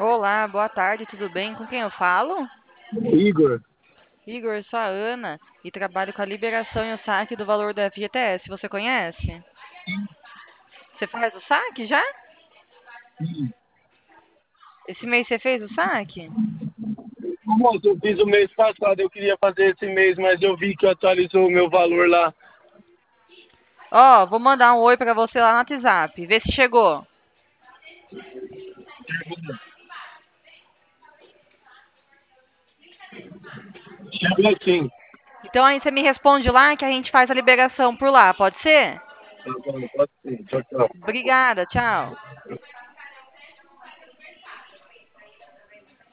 Olá, boa tarde, tudo bem? Com quem eu falo? Igor, Igor, sou a Ana e trabalho com a liberação e o saque do valor da FGTS. Você conhece? Você faz o saque já? sim. Esse mês você fez o saque? Moço, eu fiz o mês passado, eu queria fazer esse mês, mas eu vi que atualizou o meu valor lá. Ó, vou mandar um oi pra você lá no WhatsApp. Vê se chegou. Chegou assim. Então aí você me responde lá que a gente faz a liberação por lá, pode ser? Tá bom, pode ser. Tchau, tchau. Obrigada, tchau.